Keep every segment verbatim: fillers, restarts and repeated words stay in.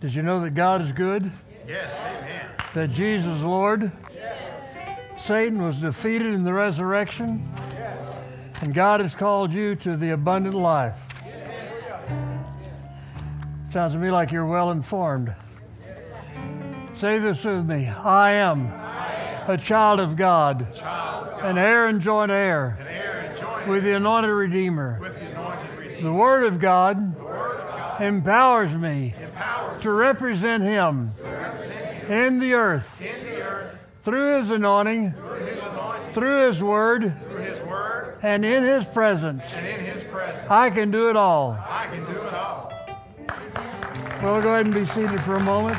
Did you know that God is good? Yes, amen. That Jesus is Lord? Yes. Satan was defeated in the resurrection? Yes. And God has called you to the abundant life. Yes. Sounds to me like you're well informed. Say this with me. I am, I am a child of God, child of God, an heir and joint heir, an heir and joint with the anointed Redeemer. with the anointed Redeemer. The Word of God The Word of God empowers me empowers to represent Him to represent Him in the earth in the earth through His anointing, through His anointing, through His Word, through His Word, and in His presence. and in His presence. I can do it all. I can do it all. Well, go ahead and be seated for a moment.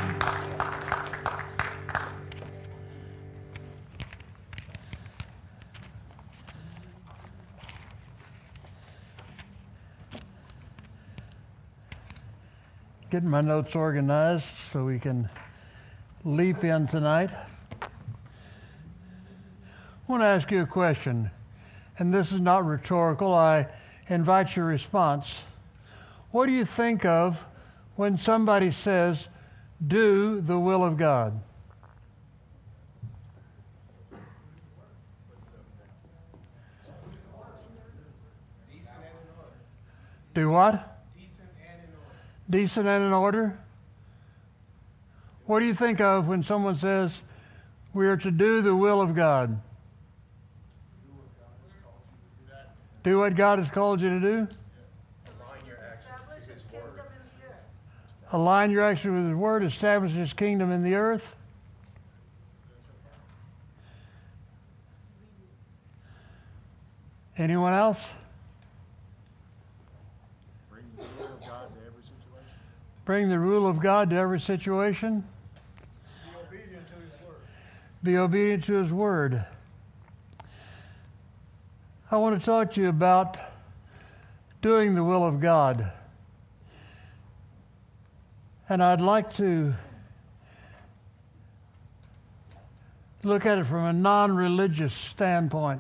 Getting my notes organized so we can leap in tonight. I want to ask you a question, and this is not rhetorical. I invite your response. What do you think of when somebody says, do the will of God? Do what? Decent and in order? What do you think of when someone says we are to do the will of God? Do what God has called you to do? Align your actions to His Word. Align your actions with His Word, establish His kingdom in the earth. Anyone else? Bring the rule of God to every situation. Be obedient to His Word. Be obedient to His Word. I want to talk to you about doing the will of God. And I'd like to look at it from a non-religious standpoint.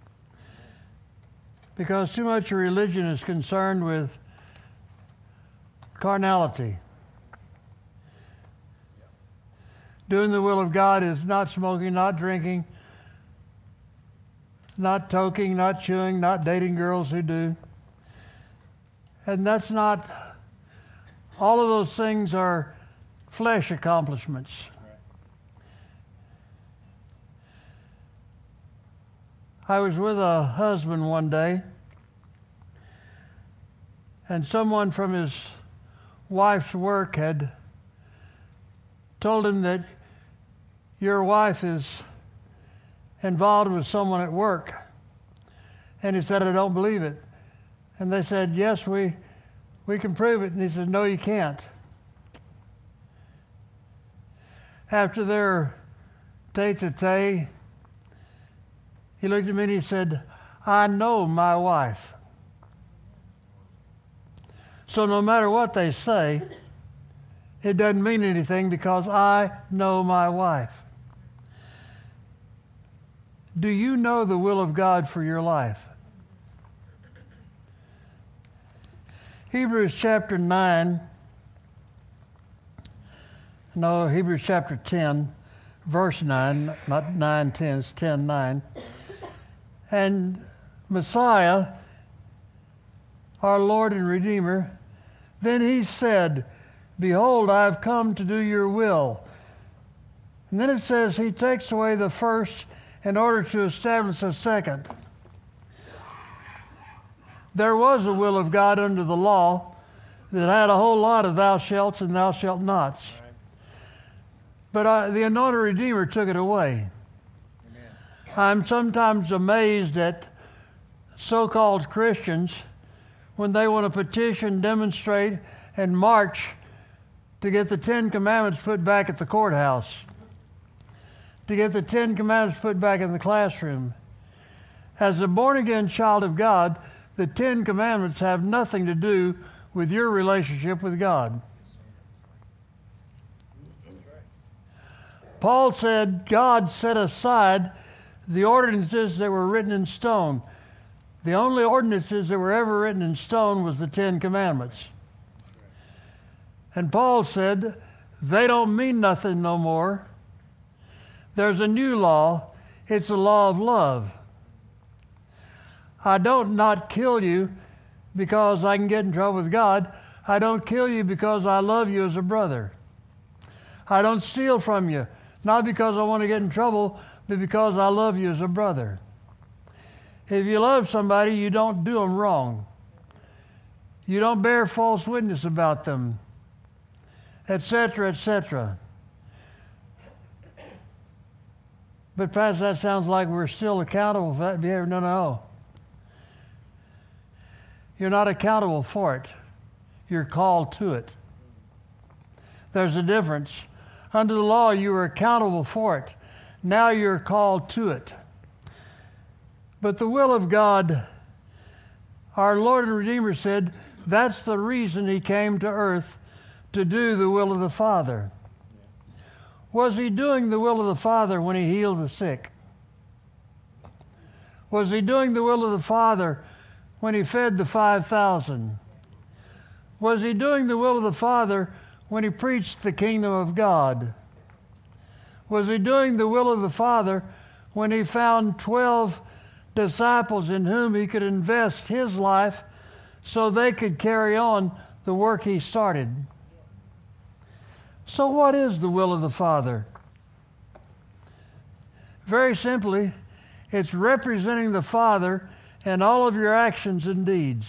Because too much of religion is concerned with carnality. Doing the will of God is not smoking, not drinking, not toking, not chewing, not dating girls who do. And that's not, all of those things are flesh accomplishments. I was with a husband one day, and someone from his wife's work had told him that your wife is involved with someone at work. And he said, I don't believe it. And they said, yes, we we can prove it. And he said, no, you can't. After their tete-a-tete, he looked at me and he said, I know my wife. So no matter what they say, it doesn't mean anything because I know my wife. Do you know the will of God for your life? Hebrews chapter nine, no, Hebrews chapter ten, verse nine, not nine ten, it's ten nine. And Messiah, our Lord and Redeemer, then He said, behold, I have come to do your will. And then it says He takes away the first in order to establish a second. There was a will of God under the law that had a whole lot of thou shalt and thou shalt nots. But uh, the anointed Redeemer took it away. Amen. I'm sometimes amazed at so-called Christians when they want to petition, demonstrate, and march to get the Ten Commandments put back at the courthouse, to get the Ten Commandments put back in the classroom. As a born-again child of God, the Ten Commandments have nothing to do with your relationship with God. Paul said God set aside the ordinances that were written in stone. The only ordinances that were ever written in stone was the Ten Commandments. And Paul said they don't mean nothing no more. There's a new law. It's the law of love. I don't not kill you because I can get in trouble with God. I don't kill you because I love you as a brother. I don't steal from you, not because I want to get in trouble, but because I love you as a brother. If you love somebody, you don't do them wrong. You don't bear false witness about them, et cetera, et cetera. But Pastor, that sounds like we're still accountable for that behavior. No, no. You're not accountable for it. You're called to it. There's a difference. Under the law, you were accountable for it. Now you're called to it. But the will of God, our Lord and Redeemer said, that's the reason he came to earth, to do the will of the Father. Was he doing the will of the Father when he healed the sick? Was he doing the will of the Father when he fed the five thousand? Was he doing the will of the Father when he preached the kingdom of God? Was he doing the will of the Father when he found twelve disciples in whom he could invest his life so they could carry on the work he started? So what is the will of the Father? Very simply, it's representing the Father in all of your actions and deeds.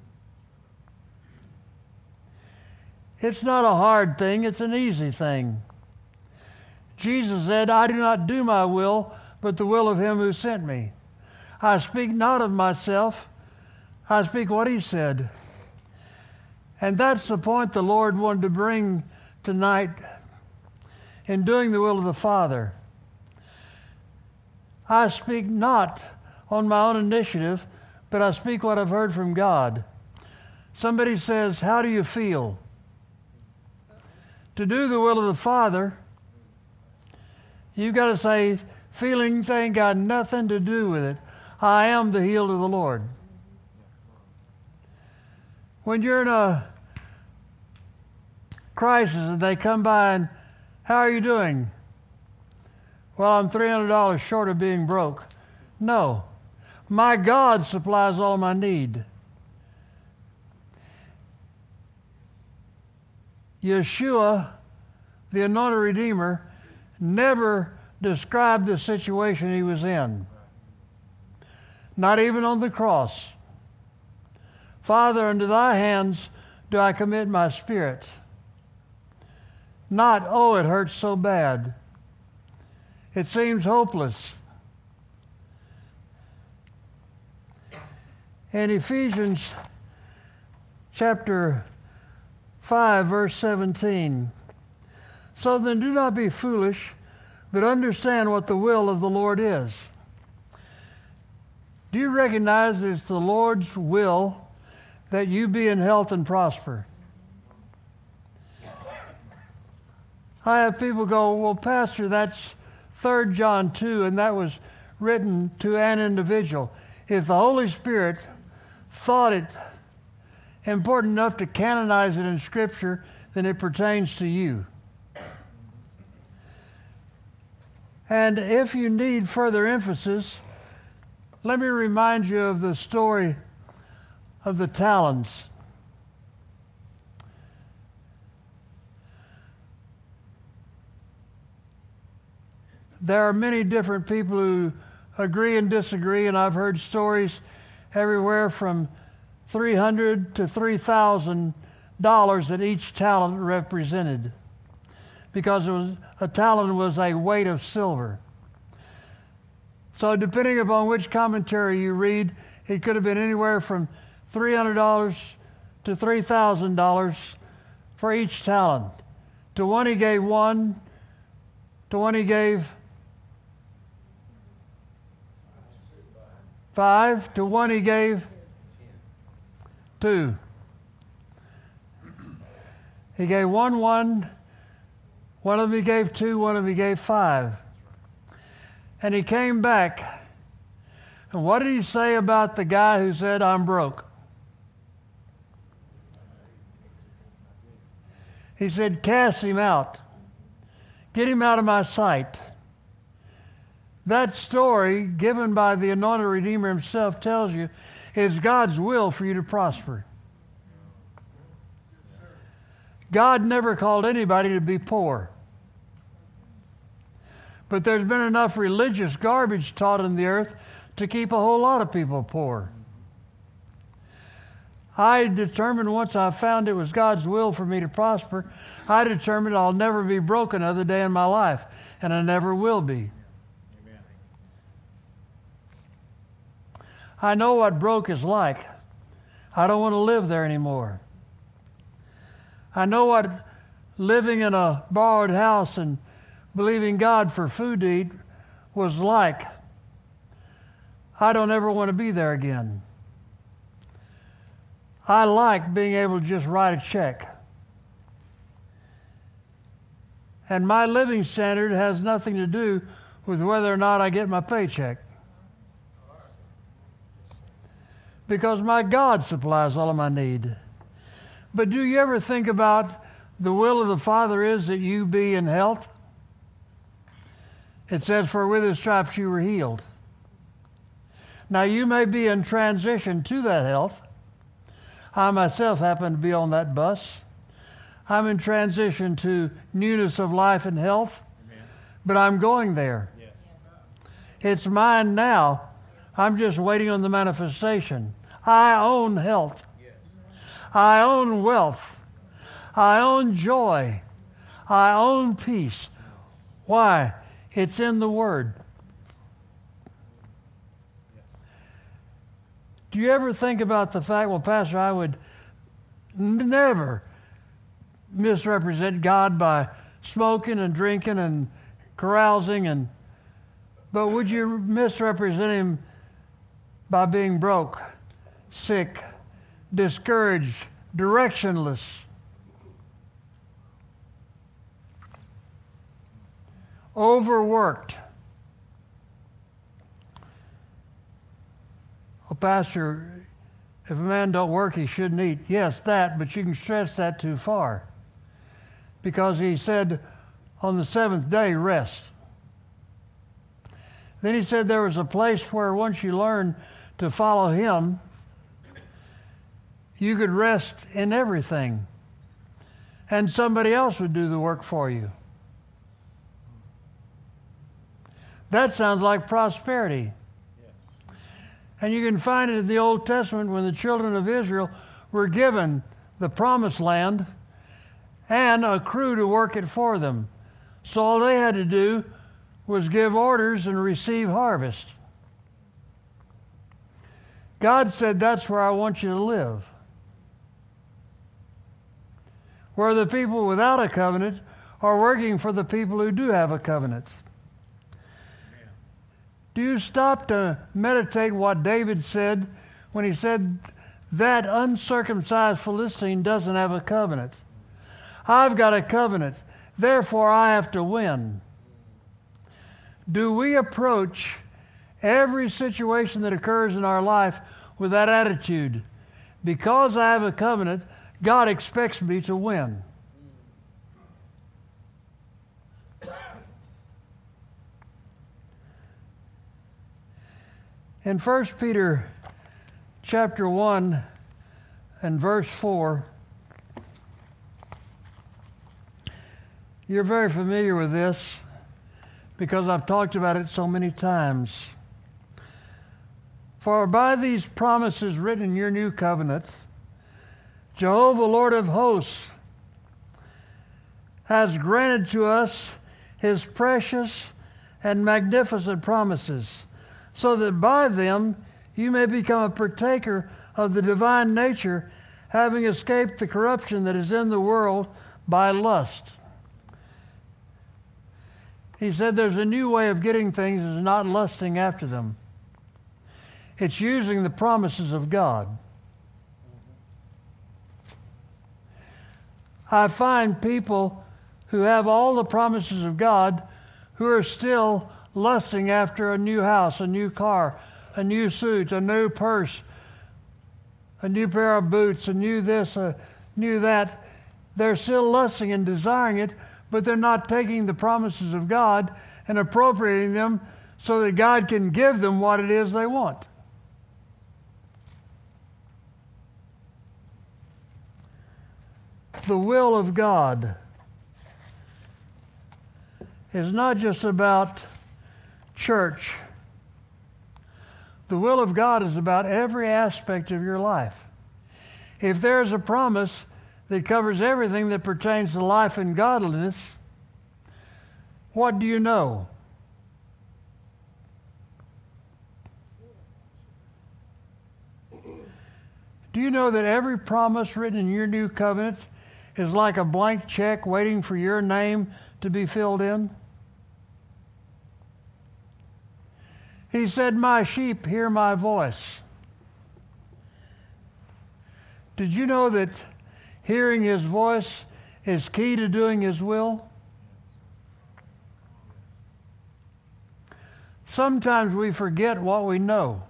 It's not a hard thing, it's an easy thing. Jesus said, I do not do my will, but the will of him who sent me. I speak not of myself, I speak what he said. And that's the point the Lord wanted to bring tonight in doing the will of the Father. I speak not on my own initiative, but I speak what I've heard from God. Somebody says, how do you feel? To do the will of the Father, you've got to say, feelings ain't got nothing to do with it. I am the healed of the Lord. When you're in a crisis and they come by and, how are you doing? Well, I'm three hundred dollars short of being broke. No. My God supplies all my need. Yeshua, the anointed Redeemer, never described the situation he was in. Not even on the cross. Father, unto thy hands do I commit my spirit. Not, oh, it hurts so bad. It seems hopeless. In Ephesians chapter five, verse seventeen, so then do not be foolish, but understand what the will of the Lord is. Do you recognize it's the Lord's will that you be in health and prosper? I have people go, well, Pastor, that's Third John two, and that was written to an individual. If the Holy Spirit thought it important enough to canonize it in Scripture, then it pertains to you. And if you need further emphasis, let me remind you of the story of the talents. There are many different people who agree and disagree, and I've heard stories everywhere from three hundred to three thousand dollars that each talent represented, because it was, a talent was a weight of silver. So depending upon which commentary you read, it could have been anywhere from three hundred dollars to three thousand dollars for each talent. To one he gave one, to one he gave five, to one he gave two. He gave one one, one of them he gave two, one of them he gave five. And he came back. And what did he say about the guy who said, I'm broke? He said, cast him out. Get him out of my sight. That story, given by the anointed Redeemer himself, tells you it's God's will for you to prosper. God never called anybody to be poor. But there's been enough religious garbage taught in the earth to keep a whole lot of people poor. I determined once I found it was God's will for me to prosper, I determined I'll never be broke another day in my life, and I never will be. Amen. I know what broke is like. I don't want to live there anymore. I know what living in a borrowed house and believing God for food to eat was like. I don't ever want to be there again. I like being able to just write a check. And my living standard has nothing to do with whether or not I get my paycheck. Because my God supplies all of my need. But do you ever think about the will of the Father is that you be in health? It says, for with his stripes you were healed. Now you may be in transition to that health. I myself happen to be on that bus. I'm in transition to newness of life and health, Amen. But I'm going there. Yes. It's mine now. I'm just waiting on the manifestation. I own health. Yes. I own wealth. I own joy. I own peace. Why? It's in the Word. Do you ever think about the fact, well, Pastor, I would n- never misrepresent God by smoking and drinking and carousing, and but would you misrepresent him by being broke, sick, discouraged, directionless? Overworked. Well, Pastor, if a man don't work, he shouldn't eat. Yes, that, but you can stretch that too far. Because he said, on the seventh day, rest. Then he said there was a place where once you learn to follow him, you could rest in everything. And somebody else would do the work for you. That sounds like prosperity. Yes. And you can find it in the Old Testament when the children of Israel were given the promised land and a crew to work it for them. So all they had to do was give orders and receive harvest. God said, that's where I want you to live. Where the people without a covenant are working for the people who do have a covenant. Do you stop to meditate what David said when he said that uncircumcised Philistine doesn't have a covenant? I've got a covenant, therefore I have to win. Do we approach every situation that occurs in our life with that attitude? Because I have a covenant, God expects me to win. In First Peter chapter one and verse four, you're very familiar with this because I've talked about it so many times. For by these promises written in your new covenant, Jehovah, Lord of hosts, has granted to us his precious and magnificent promises, so that by them you may become a partaker of the divine nature, having escaped the corruption that is in the world by lust. He said there's a new way of getting things, is not lusting after them. It's using the promises of God. I find people who have all the promises of God who are still lusting after a new house, a new car, a new suit, a new purse, a new pair of boots, a new this, a new that. They're still lusting and desiring it, but they're not taking the promises of God and appropriating them so that God can give them what it is they want. The will of God is not just about church. The will of God is about every aspect of your life. If there's a promise that covers everything that pertains to life and godliness, what do you know? Do you know that every promise written in your new covenant is like a blank check waiting for your name to be filled in? He said, "My sheep hear my voice." Did you know that hearing his voice is key to doing his will? Sometimes we forget what we know.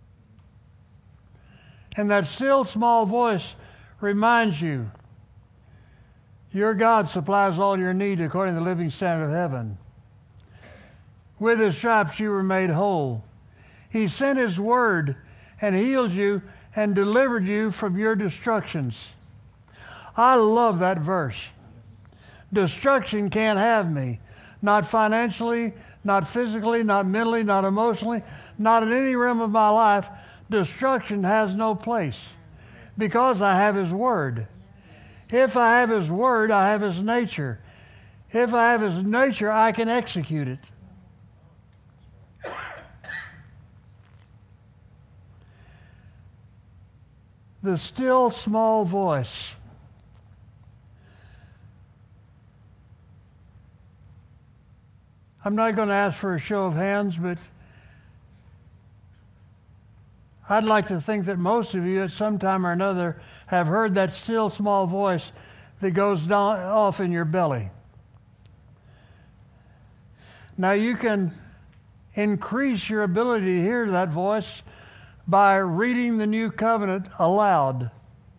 And that still small voice reminds you, your God supplies all your need according to the living standard of heaven. With his stripes you were made whole. He sent his word and healed you and delivered you from your destructions. I love that verse. Destruction can't have me. Not financially, not physically, not mentally, not emotionally, not in any realm of my life. Destruction has no place because I have his word. If I have his word, I have his nature. If I have his nature, I can execute it. The still small voice. I'm not going to ask for a show of hands, but I'd like to think that most of you at some time or another have heard that still small voice that goes down off in your belly. Now you can increase your ability to hear that voice by reading the New Covenant aloud.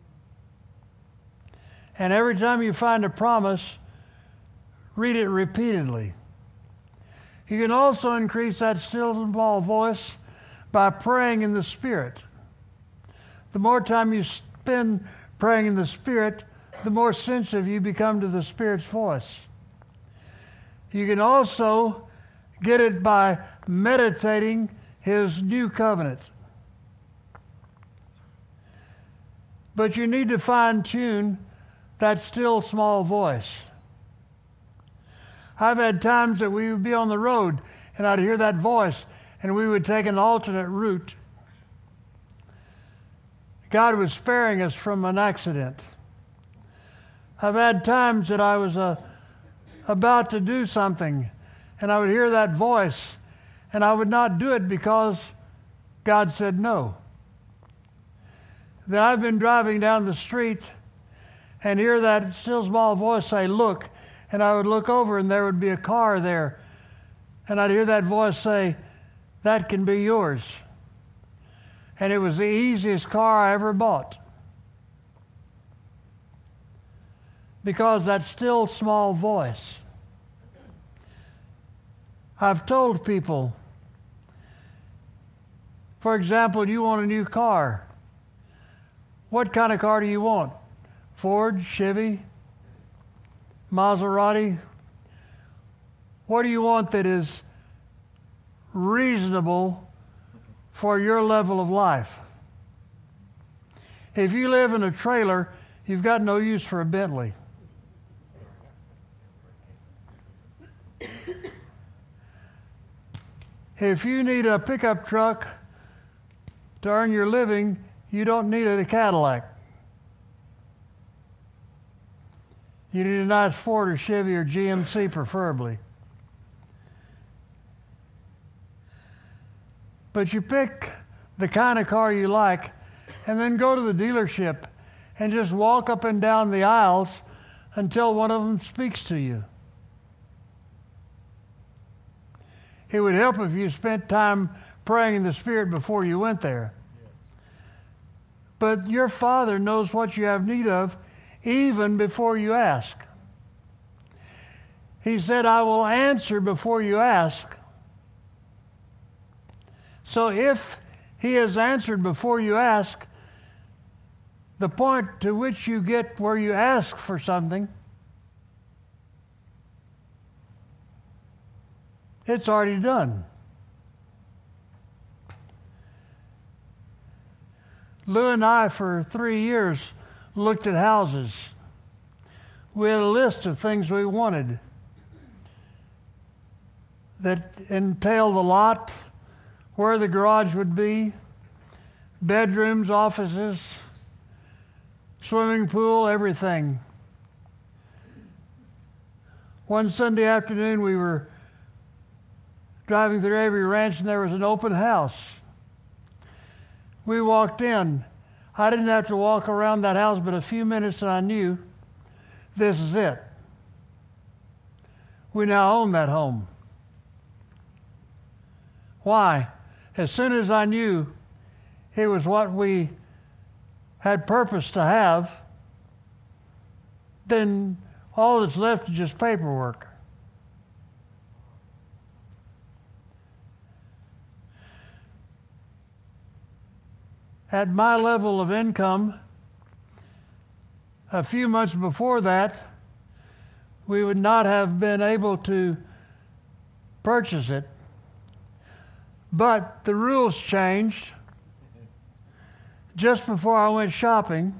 And every time you find a promise, read it repeatedly. You can also increase that still small voice by praying in the Spirit. The more time you spend praying in the Spirit, the more sensitive you become to the Spirit's voice. You can also get it by meditating his new covenant. But you need to fine-tune that still small voice. I've had times that we would be on the road and I'd hear that voice and we would take an alternate route. God was sparing us from an accident. I've had times that I was uh, about to do something and I would hear that voice and I would not do it because God said no. Then I've been driving down the street and hear that still small voice say, "Look," and I would look over and there would be a car there and I'd hear that voice say, "That can be yours." And it was the easiest car I ever bought. Because that still small voice. I've told people, for example, you want a new car. What kind of car do you want? Ford, Chevy, Maserati? What do you want that is reasonable for your level of life? If you live in a trailer, you've got no use for a Bentley. If you need a pickup truck to earn your living, you don't need a Cadillac. You need a nice Ford or Chevy or G M C preferably. But you pick the kind of car you like and then go to the dealership and just walk up and down the aisles until one of them speaks to you. It would help if you spent time praying in the Spirit before you went there. But your Father knows what you have need of even before you ask. He said, I will answer before you ask. So if he has answered before you ask, the point to which you get where you ask for something, it's already done. Lou and I, for three years, looked at houses. We had a list of things we wanted that entailed the lot, where the garage would be, bedrooms, offices, swimming pool, everything. One Sunday afternoon, we were driving through Avery Ranch, and there was an open house. We walked in. I didn't have to walk around that house but a few minutes, and I knew this is it. We now own that home. Why? As soon as I knew it was what we had purpose to have, then all that's left is just paperwork. At my level of income, a few months before that, we would not have been able to purchase it. But the rules changed just before I went shopping,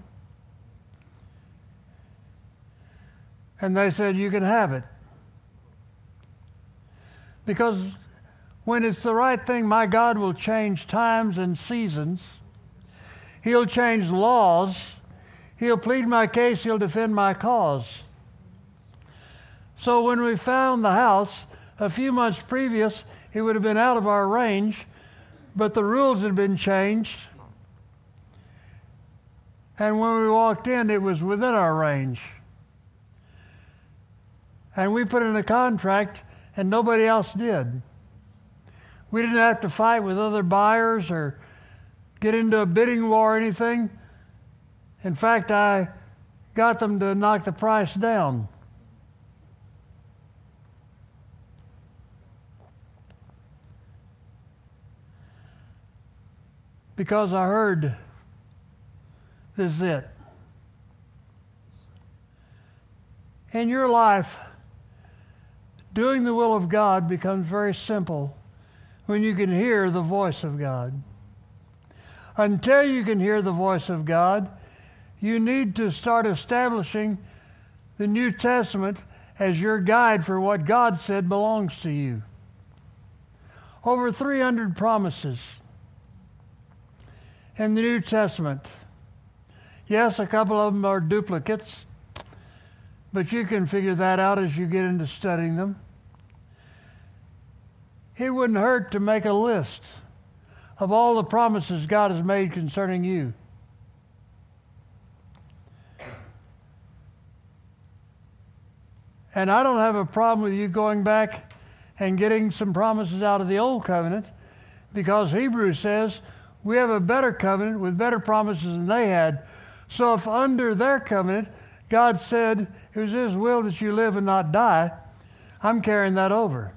and they said, you can have it. Because when it's the right thing, my God will change times and seasons. He'll change laws. He'll plead my case. He'll defend my cause. So when we found the house, a few months previous, it would have been out of our range, but the rules had been changed. And when we walked in, it was within our range. And we put in a contract, and nobody else did. We didn't have to fight with other buyers or get into a bidding war or anything. In fact, I got them to knock the price down. Because I heard, this is it. In your life, doing the will of God becomes very simple when you can hear the voice of God. Until you can hear the voice of God, you need to start establishing the New Testament as your guide for what God said belongs to you. Over three hundred promises in the New Testament. Yes, a couple of them are duplicates, but you can figure that out as you get into studying them. It wouldn't hurt to make a list of all the promises God has made concerning you. And I don't have a problem with you going back and getting some promises out of the Old Covenant, because Hebrews says we have a better covenant with better promises than they had. So if under their covenant, God said it was His will that you live and not die, I'm carrying that over.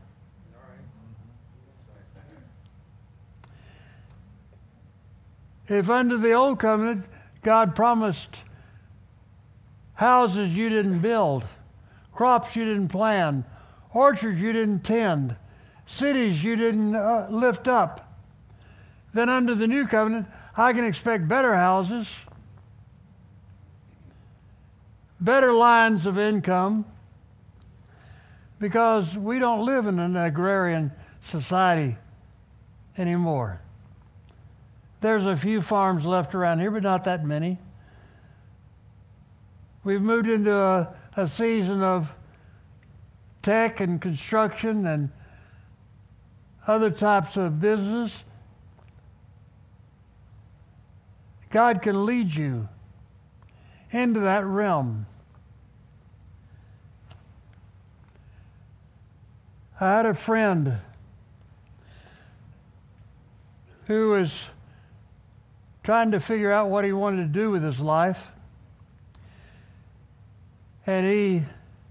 If under the Old Covenant, God promised houses you didn't build, crops you didn't plant, orchards you didn't tend, cities you didn't uh, lift up, then under the New Covenant, I can expect better houses, better lines of income, because we don't live in an agrarian society anymore. There's a few farms left around here, but not that many. We've moved into a, a season of tech and construction and other types of business. God can lead you into that realm. I had a friend who was trying to figure out what he wanted to do with his life. and he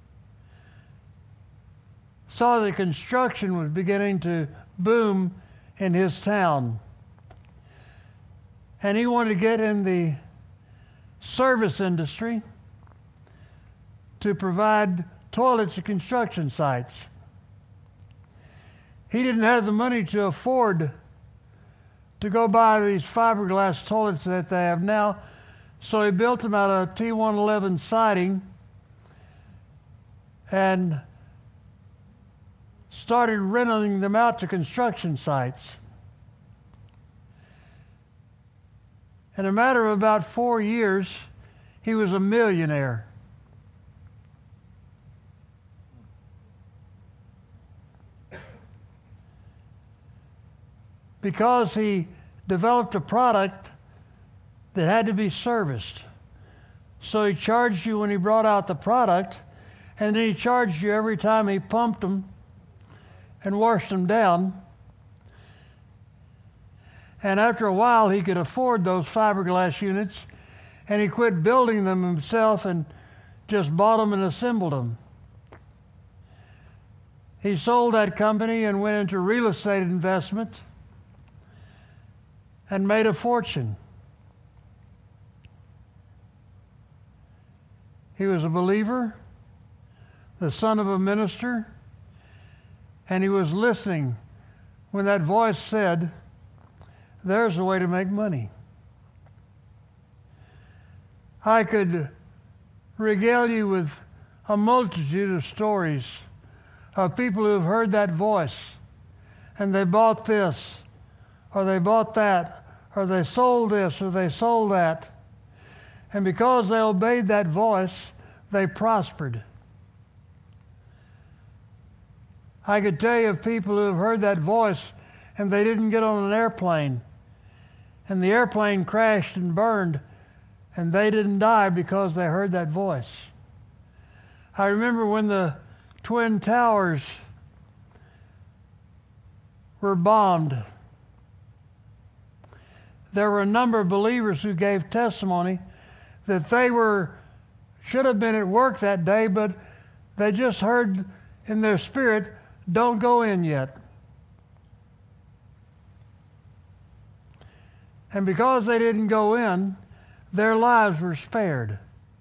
saw that construction was beginning to boom in his town. And he wanted to get in the service industry to provide toilets at construction sites. He didn't have the money to afford to go buy these fiberglass toilets that they have now, so he built them out of T one eleven siding and started renting them out to construction sites. In a matter of about four years, he was a millionaire. Because he developed a product that had to be serviced. So he charged you when he brought out the product, and then he charged you every time he pumped them and washed them down. And after a while, he could afford those fiberglass units, and he quit building them himself and just bought them and assembled them. He sold that company and went into real estate investment and made a fortune. He was a believer, the son of a minister, and he was listening when that voice said, "There's a way to make money." I could regale you with a multitude of stories of people who have heard that voice and they bought this, or they bought that, or they sold this, or they sold that. And because they obeyed that voice, they prospered. I could tell you of people who have heard that voice and they didn't get on an airplane, and the airplane crashed and burned, and they didn't die because they heard that voice. I remember when the Twin Towers were bombed, there were a number of believers who gave testimony that they were should have been at work that day, but they just heard in their spirit, "Don't go in yet." And because they didn't go in, their lives were spared.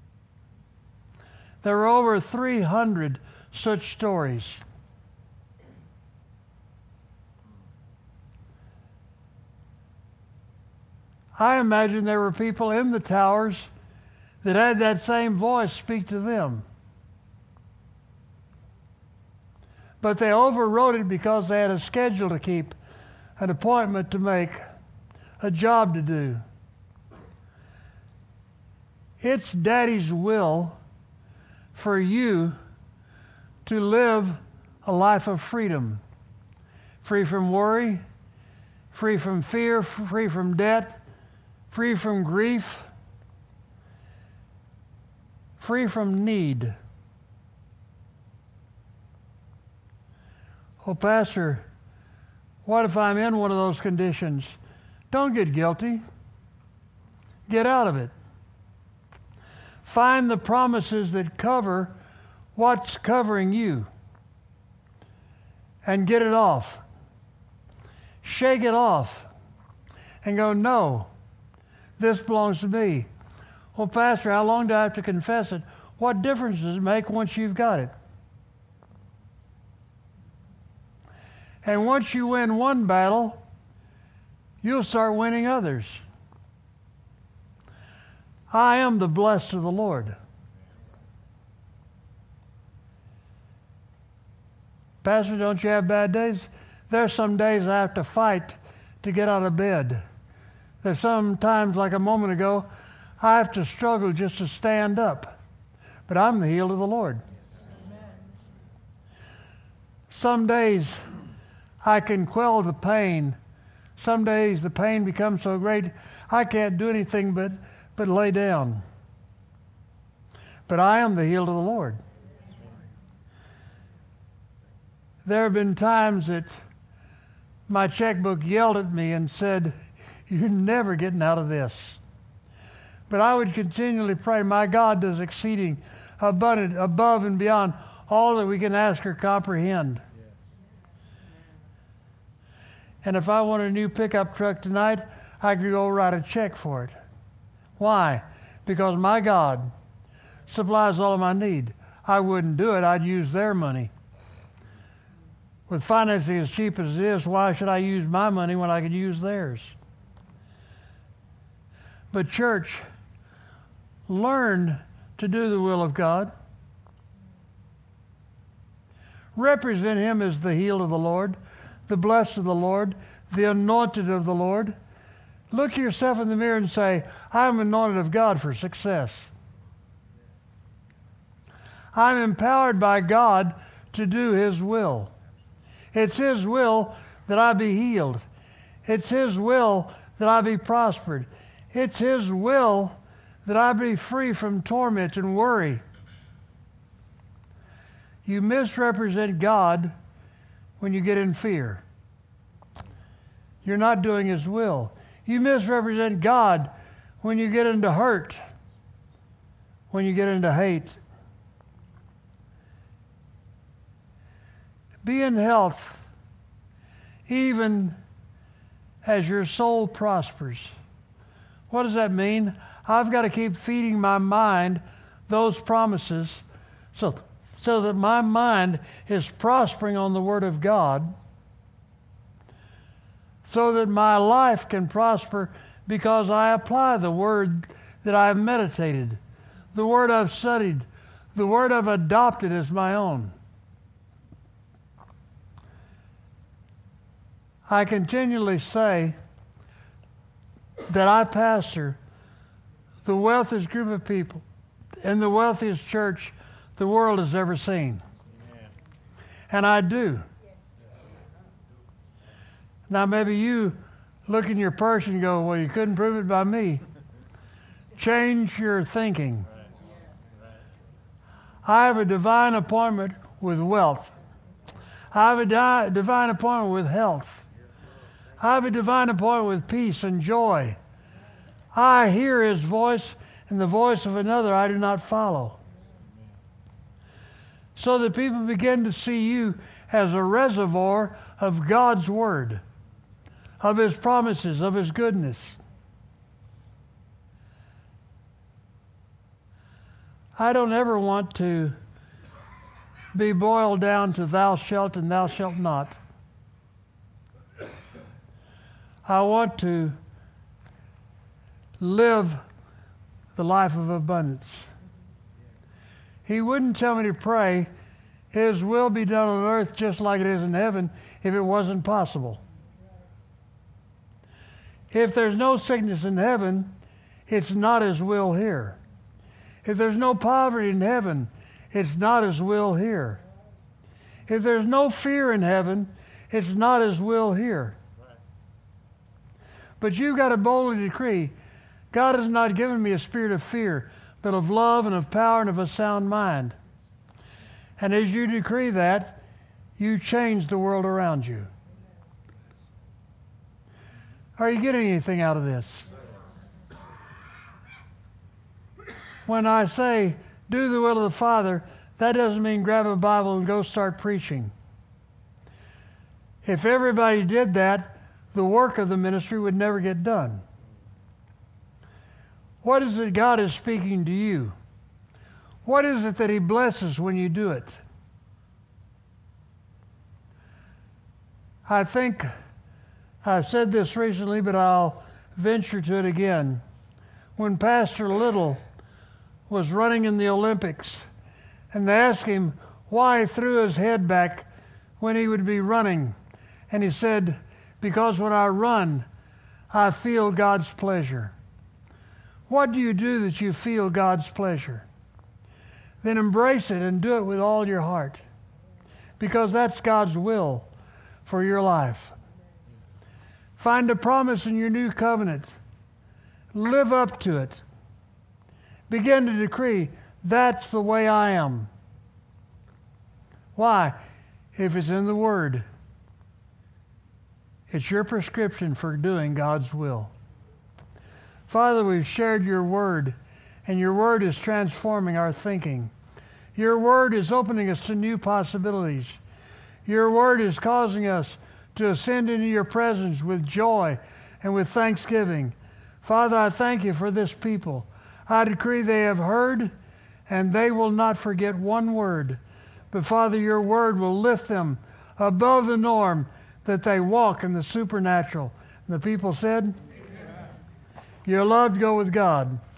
There were over three hundred such stories. I imagine there were people in the towers that had that same voice speak to them. But they overrode it because they had a schedule to keep, an appointment to make, a job to do. It's Daddy's will for you to live a life of freedom, free from worry, free from fear, free from debt, free from grief, free from need. Oh, Pastor, what if I'm in one of those conditions? Don't get guilty. Get out of it. Find the promises that cover what's covering you and get it off. Shake it off and go, "No, this belongs to me." Well, Pastor, how long do I have to confess it? What difference does it make once you've got it? And once you win one battle, you'll start winning others. I am the blessed of the Lord. Pastor, don't you have bad days? There's some days I have to fight to get out of bed. There's some times, like a moment ago, I have to struggle just to stand up. But I'm the healed of the Lord. Amen. Some days I can quell the pain. Some days the pain becomes so great I can't do anything but, but lay down. But I am the healed of the Lord. There have been times that my checkbook yelled at me and said, "You're never getting out of this." But I would continually pray, "My God does exceeding abundant, above and beyond all that we can ask or comprehend. And if I want a new pickup truck tonight, I could go write a check for it. Why? Because my God supplies all of my need. I wouldn't do it. I'd use their money. With financing as cheap as it is, why should I use my money when I could use theirs? But church, learn to do the will of God. Represent Him as the healed of the Lord, the blessed of the Lord, the anointed of the Lord. Look yourself in the mirror and say, I'm anointed of God for success. I'm empowered by God to do His will. It's His will that I be healed. It's His will that I be prospered. It's His will that I be free from torment and worry. You misrepresent God when you get in fear. You're not doing His will. You misrepresent God when you get into hurt, when you get into hate. Be in health, even as your soul prospers. What does that mean? I've got to keep feeding my mind those promises so, so that my mind is prospering on the Word of God, so that my life can prosper because I apply the Word that I've meditated, the Word I've studied, the Word I've adopted as my own. I continually say that I pastor the wealthiest group of people and the wealthiest church the world has ever seen. Amen. And I do. Now maybe you look in your purse and go, well, you couldn't prove it by me. Change your thinking. I have a divine appointment with wealth. I have a di- divine appointment with health. I have a divine appointment with peace and joy. I hear His voice, and the voice of another I do not follow. So that people begin to see you as a reservoir of God's Word, of His promises, of His goodness. I don't ever want to be boiled down to thou shalt and thou shalt not. I want to live the life of abundance. He wouldn't tell me to pray, His will be done on earth just like it is in heaven, if it wasn't possible. If there's no sickness in heaven, it's not His will here. If there's no poverty in heaven, it's not His will here. If there's no fear in heaven, it's not His will here. But you've got to boldly decree, God has not given me a spirit of fear, but of love and of power and of a sound mind. And as you decree that, you change the world around you. Are you getting anything out of this? When I say, do the will of the Father, that doesn't mean grab a Bible and go start preaching. If everybody did that, the work of the ministry would never get done. What is it God is speaking to you? What is it that He blesses when you do it? I think I said this recently, but I'll venture to it again. When Pastor Little was running in the Olympics, and they asked him why he threw his head back when he would be running, and he said, because when I run, I feel God's pleasure. What do you do that you feel God's pleasure? Then embrace it and do it with all your heart, because that's God's will for your life. Find a promise in your new covenant. Live up to it. Begin to decree, that's the way I am. Why? If it's in the Word. It's your prescription for doing God's will. Father, we've shared your Word, and your Word is transforming our thinking. Your word is opening us to new possibilities. Your word is causing us to ascend into your presence with joy and with thanksgiving. Father, I thank you for this people. I decree they have heard and they will not forget one word. But Father, your word will lift them above the norm, that they walk in the supernatural. And the people said, Amen. You're loved, go with God.